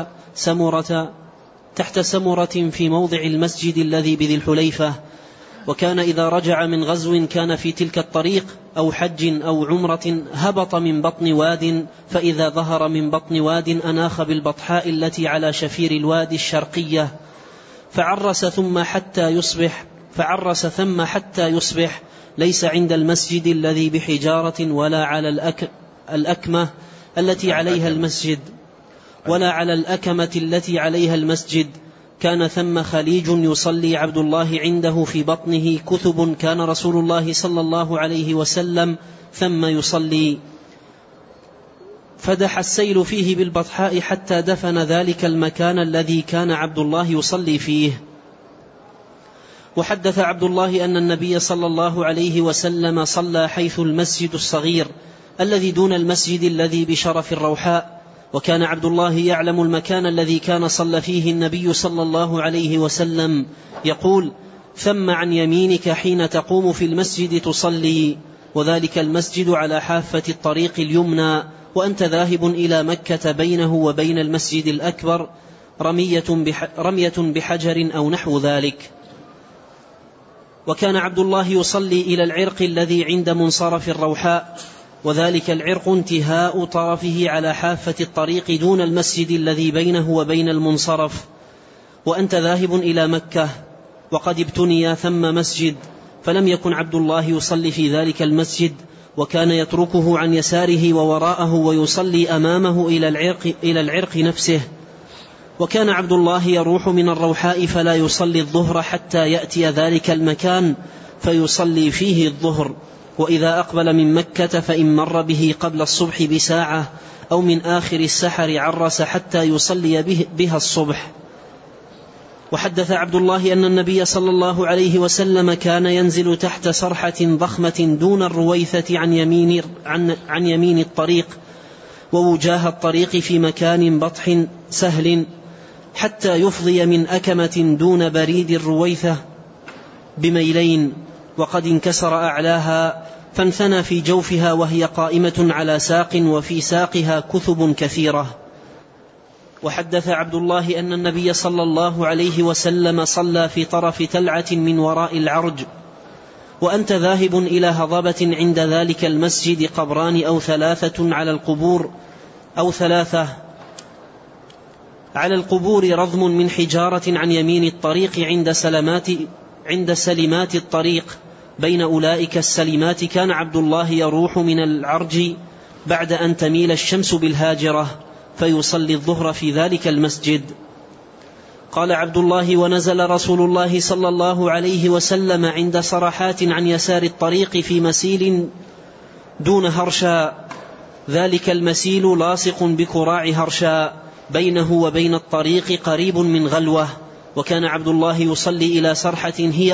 تحت سمرة في موضع المسجد الذي بذي الحليفة. وكان إذا رجع من غزو كان في تلك الطريق أو حج أو عمرة هبط من بطن واد، فإذا ظهر من بطن واد أناخ بالبطحاء التي على شفير الوادي الشرقية فعرس ثم حتى يصبح، ليس عند المسجد الذي بحجارة ولا على الأكمة التي عليها المسجد ولا على الأكمة التي عليها المسجد. كان ثم خليج يصلي عبد الله عنده في بطنه كثب، كان رسول الله صلى الله عليه وسلم ثم يصلي. فدح السيل فيه بالبطحاء حتى دفن ذلك المكان الذي كان عبد الله يصلي فيه. وحدث عبد الله أن النبي صلى الله عليه وسلم صلى حيث المسجد الصغير الذي دون المسجد الذي بشرف الروحاء، وكان عبد الله يعلم المكان الذي كان صلى فيه النبي صلى الله عليه وسلم، يقول: ثم عن يمينك حين تقوم في المسجد تصلي، وذلك المسجد على حافة الطريق اليمنى، وأنت ذاهب إلى مكة بينه وبين المسجد الأكبر رمية بحجر أو نحو ذلك. وكان عبد الله يصلي إلى العرق الذي عند منصرف الروحاء، وذلك العرق انتهاء طرفه على حافة الطريق دون المسجد الذي بينه وبين المنصرف، وأنت ذاهب إلى مكة، وقد ابتني ثم مسجد، فلم يكن عبد الله يصلي في ذلك المسجد، وكان يتركه عن يساره ووراءه ويصلي أمامه إلى العرق نفسه. وكان عبد الله يروح من الروحاء فلا يصلي الظهر حتى يأتي ذلك المكان فيصلي فيه الظهر، وإذا أقبل من مكة فإن مر به قبل الصبح بساعة أو من آخر السحر عرس حتى يصلي بها الصبح. وحدث عبد الله أن النبي صلى الله عليه وسلم كان ينزل تحت صرحة ضخمة دون الرويثة عن يمين الطريق ووجاه الطريق في مكان بطح سهل حتى يفضي من أكمة دون بريد الرويثة بميلين، وقد انكسر أعلاها فانثنى في جوفها وهي قائمة على ساق، وفي ساقها كثب كثيرة. وحدث عبد الله أن النبي صلى الله عليه وسلم صلى في طرف تلعة من وراء العرج، وأنت ذاهب إلى هضبة عند ذلك المسجد قبران أو ثلاثة على القبور رضم من حجارة عن يمين الطريق عند سلمات الطريق. بين أولئك السلمات كان عبد الله يروح من العرج بعد أن تميل الشمس بالهاجرة فيصلي الظهر في ذلك المسجد. قال عبد الله: ونزل رسول الله صلى الله عليه وسلم عند صرحات عن يسار الطريق في مسيل دون هرشا، ذلك المسيل لاصق بكراع هرشا، بينه وبين الطريق قريب من غلوة. وكان عبد الله يصلي إلى صرحة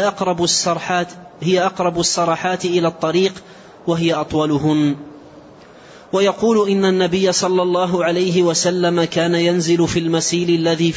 هي أقرب الصرحات إلى الطريق وهي أطولهن. ويقول إن النبي صلى الله عليه وسلم كان ينزل في المسيل الذي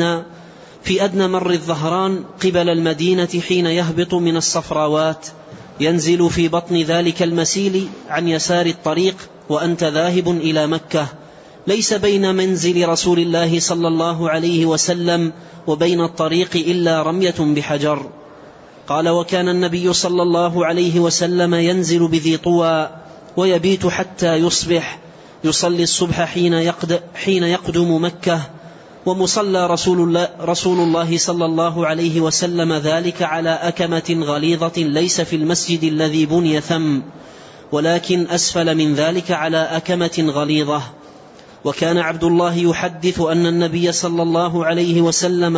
في أدنى مر الظهران قبل المدينة حين يهبط من الصفراوات، ينزل في بطن ذلك المسيل عن يسار الطريق وأنت ذاهب إلى مكة، ليس بين منزل رسول الله صلى الله عليه وسلم وبين الطريق إلا رمية بحجر. قال: وكان النبي صلى الله عليه وسلم ينزل بذي طوى ويبيت حتى يصبح، يصلي الصبح حين يقدم مكة، ومصلى رسول الله صلى الله عليه وسلم ذلك على أكمة غليظة ليس في المسجد الذي بني ثم، ولكن أسفل من ذلك على أكمة غليظة. وكان عبد الله يحدث أن النبي صلى الله عليه وسلم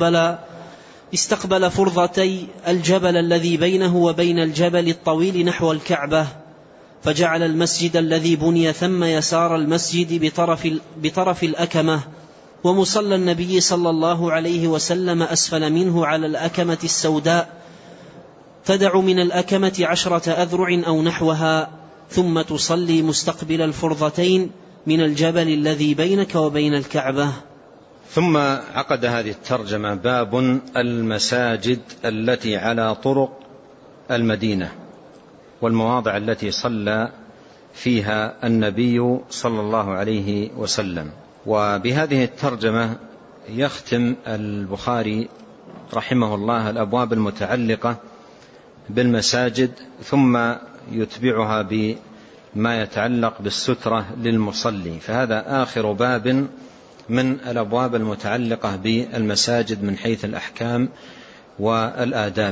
استقبل فرضتي الجبل الذي بينه وبين الجبل الطويل نحو الكعبة، فجعل المسجد الذي بني ثم يسار المسجد بطرف الأكمة، ومصلى النبي صلى الله عليه وسلم أسفل منه على الأكمة السوداء، تدع من الأكمة 10 أذرع أو نحوها، ثم تصلي مستقبل الفرضتين من الجبل الذي بينك وبين الكعبة. ثم عقد هذه الترجمة: باب المساجد التي على طرق المدينة والمواضع التي صلى فيها النبي صلى الله عليه وسلم. وبهذه الترجمة يختم البخاري رحمه الله الأبواب المتعلقة بالمساجد، ثم يتبعها بما يتعلق بالسترة للمصلي، فهذا آخر باب من الأبواب المتعلقة بالمساجد من حيث الأحكام والآداب.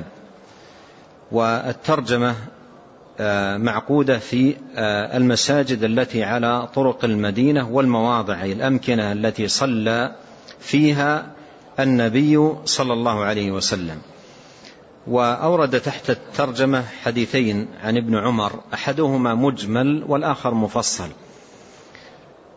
والترجمة معقودة في المساجد التي على طرق المدينة والمواضع الأمكنة التي صلى فيها النبي صلى الله عليه وسلم. وأورد تحت الترجمة حديثين عن ابن عمر، أحدهما مجمل والآخر مفصل.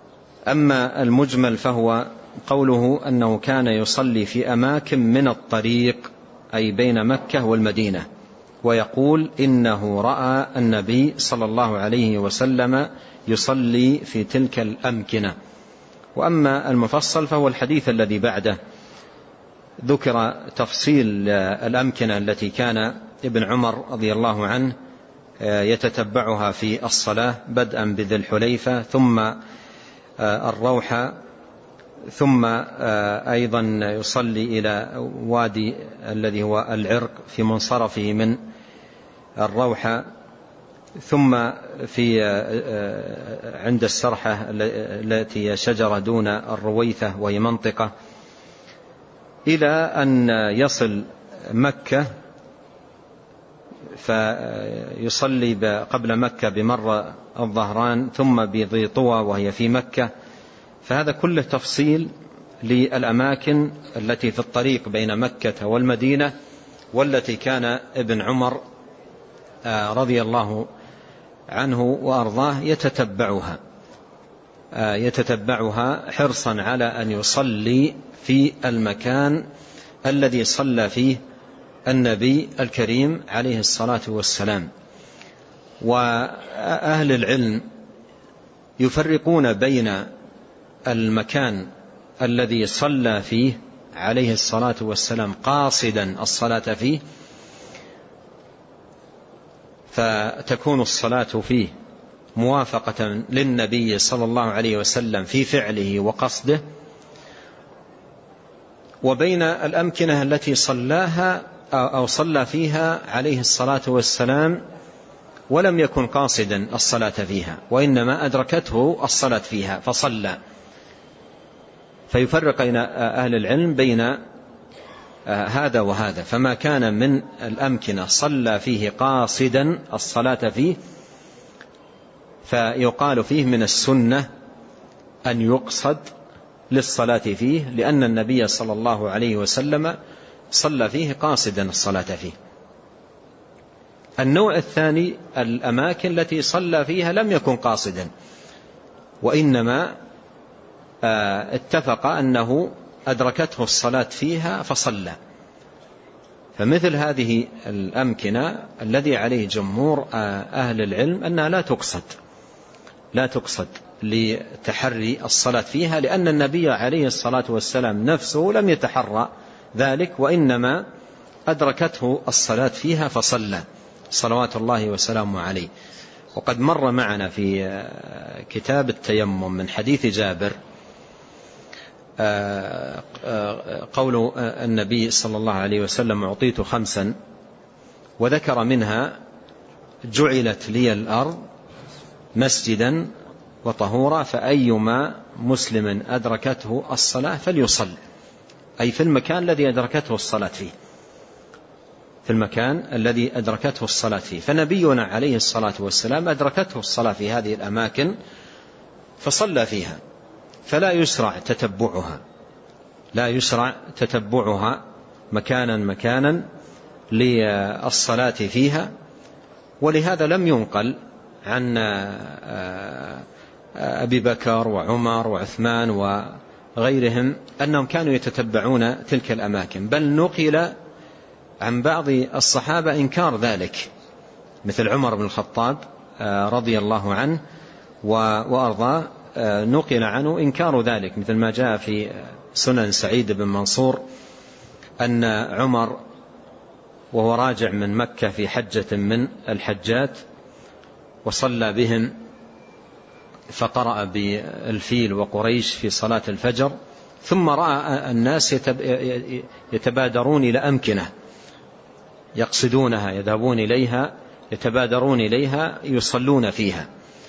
أما المجمل فهو قوله أنه كان يصلي في أماكن من الطريق، أي بين مكة والمدينة، ويقول إنه رأى النبي صلى الله عليه وسلم يصلي في تلك الأمكنة. وأما المفصل فهو الحديث الذي بعده، ذكر تفصيل الأمكنة التي كان ابن عمر رضي الله عنه يتتبعها في الصلاة، بدءا بذي الحليفة ثم الروحة، ثم أيضا يصلي إلى وادي الذي هو العرق في منصرفه من الروحة، ثم في عند السرحة التي شجرة دون الرويثة وهي منطقة، إلى أن يصل مكة فيصلي قبل مكة بمر الظهران، ثم بذي طوى وهي في مكة. فهذا كله تفصيل للأماكن التي في الطريق بين مكة والمدينة، والتي كان ابن عمر رضي الله عنه وأرضاه يتتبعها حرصا على أن يصلي في المكان الذي صلى فيه النبي الكريم عليه الصلاة والسلام. وأهل العلم يفرقون بين المكان الذي صلى فيه عليه الصلاة والسلام قاصدا الصلاة فيه، فتكون الصلاة فيه موافقة للنبي صلى الله عليه وسلم في فعله وقصده، وبين الأمكنة التي صلاها أو صلى فيها عليه الصلاة والسلام ولم يكن قاصدا الصلاة فيها، وإنما أدركته الصلاة فيها فصلى. فيفرق أهل العلم بين هذا وهذا. فما كان من الأمكنة صلى فيه قاصدا الصلاة فيه فيقال فيه من السنة أن يقصد للصلاة فيه، لأن النبي صلى الله عليه وسلم صلى فيه قاصدا الصلاة فيه. النوع الثاني الأماكن التي صلى فيها لم يكن قاصدا، وإنما اتفق أنه أدركته الصلاة فيها فصلى. فمثل هذه الأمكنة الذي عليه جمهور أهل العلم أنها لا تقصد لتحري الصلاة فيها، لأن النبي عليه الصلاة والسلام نفسه لم يتحرى ذلك، وإنما أدركته الصلاة فيها فصلى صلوات الله وسلامه عليه. وقد مر معنا في كتاب التيمم من حديث جابر قول النبي صلى الله عليه وسلم أعطيت 5، وذكر منها جعلت لي الأرض مسجدا وطهورا، فأيما مسلم أدركته الصلاة فليصل، أي في المكان الذي أدركته الصلاة فيه، في المكان الذي أدركته الصلاة فيه. فنبينا عليه الصلاة والسلام أدركته الصلاة في هذه الأماكن فصلى فيها، فلا يشرع تتبعها مكانا للصلاة فيها. ولهذا لم ينقل عن أبي بكر وعمر وعثمان وغيرهم أنهم كانوا يتتبعون تلك الأماكن، بل نقل عن بعض الصحابة إنكار ذلك، مثل عمر بن الخطاب رضي الله عنه وأرضاه، نقل عنه إنكار ذلك، مثل ما جاء في سنن سعيد بن منصور أن عمر وهو راجع من مكة في حجة من الحجات وصلى بهم، فقرأ بالفيل وقريش في صلاة الفجر، ثم رأى الناس يتبادرون إلى أمكنة يقصدونها، يذهبون إليها، يتبادرون إليها يصلون فيها،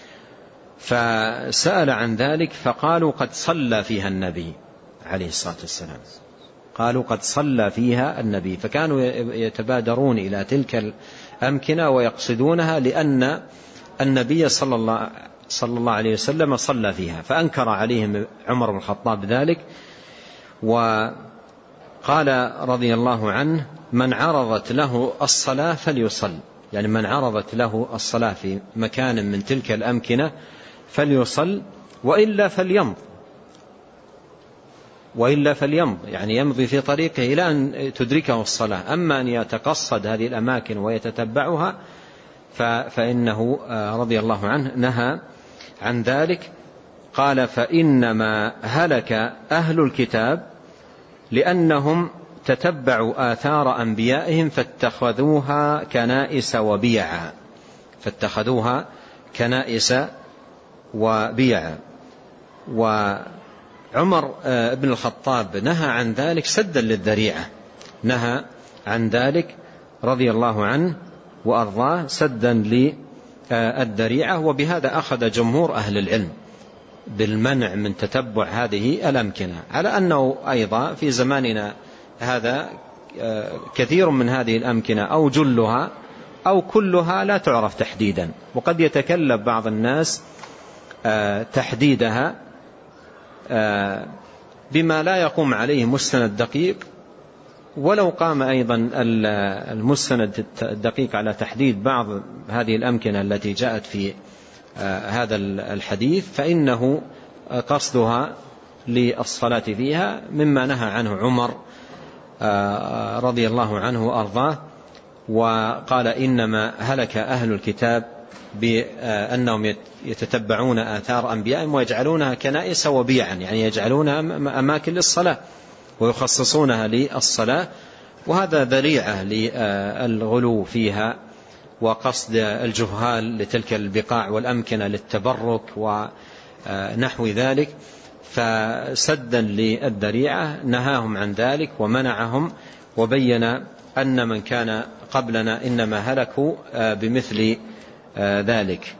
فسأل عن ذلك فقالوا قد صلى فيها النبي عليه الصلاة والسلام، قالوا قد صلى فيها النبي، فكانوا يتبادرون إلى تلك الأمكنة ويقصدونها لأن النبي صلى الله عليه وسلم صلى فيها. فأنكر عليهم عمر بن الخطاب ذلك، وقال رضي الله عنه من عرضت له الصلاة فليصل، يعني من عرضت له الصلاة في مكان من تلك الأمكنة فليصل، وإلا فليمض، وإلا فليمض، يعني يمضي في طريقه إلى أن تدركه الصلاة. أما أن يتقصد هذه الأماكن ويتتبعها فإنه رضي الله عنه نهى عن ذلك. قال: فإنما هلك أهل الكتاب لأنهم تتبعوا آثار أنبيائهم فاتخذوها كنائس وبيعا. فاتخذوها كنائس وبيعا. وعمر بن الخطاب نهى عن ذلك سدا للذريعة، نهى عن ذلك رضي الله عنه وأرضاه سدا للذريعة. وبهذا أخذ جمهور أهل العلم بالمنع من تتبع هذه الأمكنة، على أنه أيضا في زماننا هذا كثير من هذه الأمكنة أو جلها أو كلها لا تعرف تحديدا، وقد يتكلف بعض الناس تحديدها بما لا يقوم عليه مستند دقيق. ولو قام أيضا المستند الدقيق على تحديد بعض هذه الأمكنة التي جاءت في هذا الحديث فإنه قصدها للصلاة فيها مما نهى عنه عمر رضي الله عنه وأرضاه. وقال: إنما هلك أهل الكتاب بأنهم يتتبعون آثار أنبيائهم ويجعلونها كنائس وبيعا، يعني يجعلونها أماكن للصلاة ويخصصونها للصلاة، وهذا ذريعة للغلو فيها وقصد الجهال لتلك البقاع والأمكنة للتبرك ونحو ذلك. فسدا للذريعة نهاهم عن ذلك ومنعهم، وبين أن من كان قبلنا إنما هلكوا بمثل ذلك.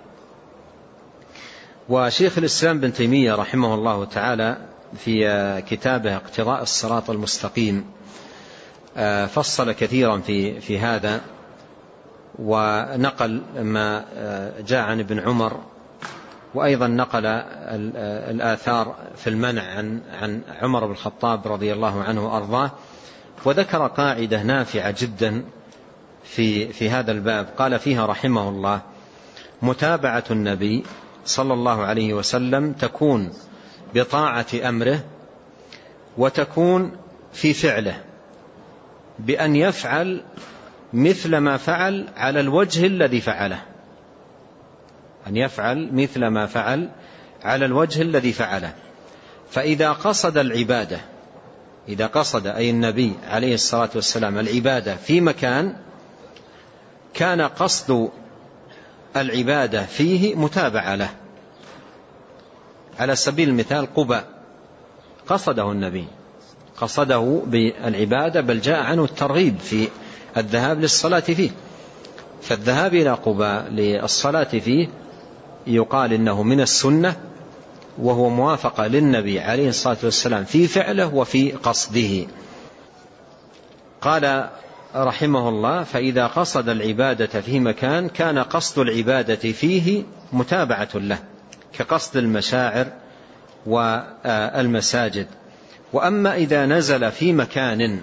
وشيخ الإسلام بن تيمية رحمه الله تعالى في كتابه اقتضاء الصراط المستقيم فصل كثيرا في هذا، ونقل ما جاء عن ابن عمر، وأيضا نقل الآثار في المنع عن عمر بن الخطاب رضي الله عنه وأرضاه. وذكر قاعدة نافعة جدا في هذا الباب قال فيها رحمه الله: متابعة النبي صلى الله عليه وسلم تكون بطاعة أمره، وتكون في فعله بأن يفعل مثل ما فعل على الوجه الذي فعله، أن يفعل مثل ما فعل على الوجه الذي فعله. فإذا قصد العبادة، إذا قصد أي النبي عليه الصلاة والسلام العبادة في مكان، كان قصد العبادة فيه متابعة له. على سبيل المثال قباء قصده النبي، قصده بالعبادة، بل جاء عنه الترغيب في الذهاب للصلاة فيه. فالذهاب إلى قباء للصلاة فيه يقال إنه من السنة، وهو موافقة للنبي عليه الصلاة والسلام في فعله وفي قصده. قال رحمه الله: فإذا قصد العبادة في مكان كان قصد العبادة فيه متابعة له، كقصد المشاعر والمساجد. وأما إذا نزل في مكان،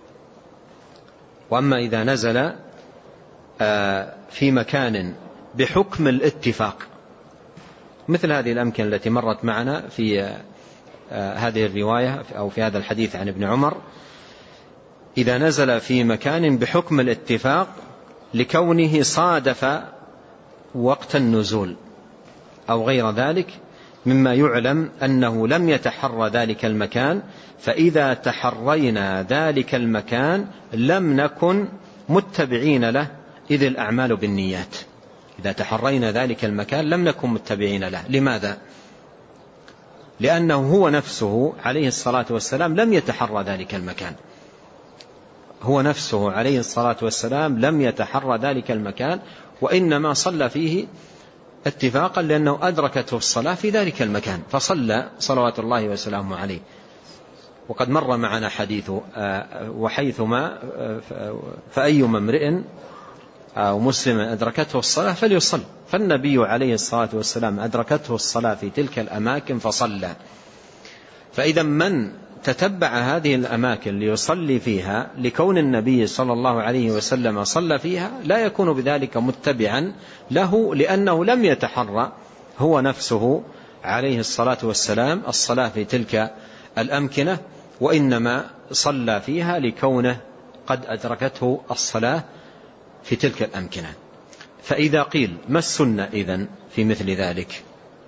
في مكان بحكم الاتفاق، مثل هذه الأمكنة التي مرت معنا في هذه الرواية أو في هذا الحديث عن ابن عمر، إذا نزل في مكان بحكم الاتفاق لكونه صادف وقت النزول أو غير ذلك مما يعلم أنه لم يتحرى ذلك المكان، فإذا تحرينا ذلك المكان لم نكن متبعين له، إذ الأعمال بالنيات. إذا تحرينا ذلك المكان لم نكن متبعين له. لماذا؟ لأنه هو نفسه عليه الصلاة والسلام لم يتحرى ذلك المكان، هو نفسه عليه الصلاة والسلام لم يتحرى ذلك المكان، وإنما صلى فيه اتفاقا لأنه أدركته الصلاة في ذلك المكان فصلى صلوات الله وسلامه عليه. وقد مر معنا حديث: وحيثما فأيما امرئ أو مسلم أدركته الصلاة فليصل. فالنبي عليه الصلاة والسلام أدركته الصلاة في تلك الأماكن فصلى. فإذا من تتبع هذه الأماكن ليصلي فيها لكون النبي صلى الله عليه وسلم صلى فيها لا يكون بذلك متبعا له، لأنه لم يتحرى هو نفسه عليه الصلاة والسلام الصلاة في تلك الأمكنة، وإنما صلى فيها لكونه قد أدركته الصلاة في تلك الأمكنة. فإذا قيل ما السنة إذن في مثل ذلك؟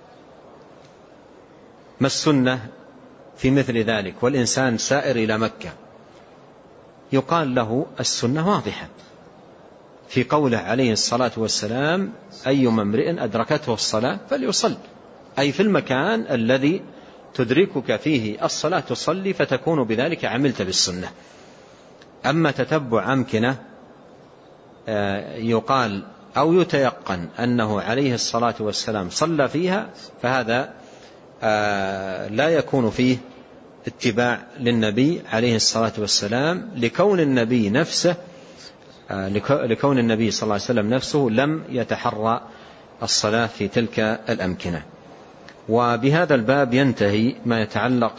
ما السنة في مثل ذلك والإنسان سائر إلى مكة؟ يقال له السنة واضحة في قوله عليه الصلاة والسلام: أيما امرئ أدركته الصلاة فليصل، أي في المكان الذي تدركك فيه الصلاة تصلي، فتكون بذلك عملت بالسنة. أما تتبع أمكنة يقال أو يتيقن أنه عليه الصلاة والسلام صلى فيها، فهذا لا يكون فيه اتباع للنبي عليه الصلاة والسلام، لكون النبي صلى الله عليه وسلم نفسه لم يتحرى الصلاة في تلك الأمكنة. وبهذا الباب ينتهي ما يتعلق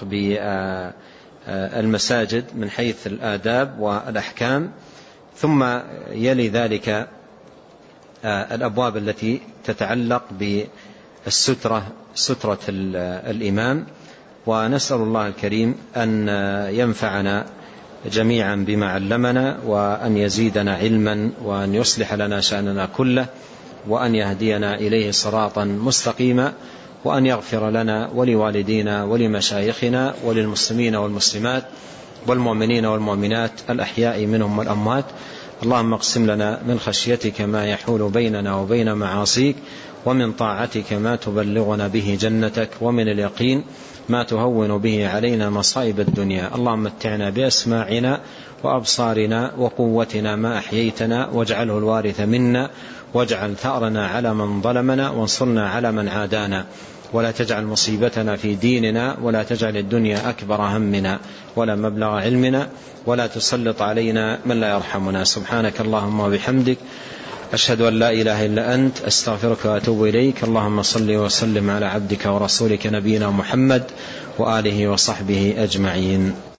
بالمساجد من حيث الآداب والأحكام، ثم يلي ذلك الأبواب التي تتعلق بالسترة، سترة الإمام. ونسأل الله الكريم أن ينفعنا جميعا بما علمنا، وأن يزيدنا علما، وأن يصلح لنا شأننا كله، وأن يهدينا إليه صراطا مستقيما، وأن يغفر لنا ولوالدينا ولمشايخنا وللمسلمين والمسلمات والمؤمنين والمؤمنات الأحياء منهم والأموات. اللهم اقسم لنا من خشيتك ما يحول بيننا وبين معاصيك، ومن طاعتك ما تبلغنا به جنتك، ومن اليقين ما تهون به علينا مصائب الدنيا. اللهم متعنا بأسماعنا وأبصارنا وقوتنا ما أحييتنا، واجعله الوارث منا، واجعل ثأرنا على من ظلمنا، وانصرنا على من عادانا، ولا تجعل مصيبتنا في ديننا، ولا تجعل الدنيا أكبر همنا ولا مبلغ علمنا، ولا تسلط علينا من لا يرحمنا. سبحانك اللهم وبحمدك، أشهد أن لا إله إلا أنت، أستغفرك وأتوب إليك. اللهم صل وسلم على عبدك ورسولك نبينا محمد وآله وصحبه أجمعين.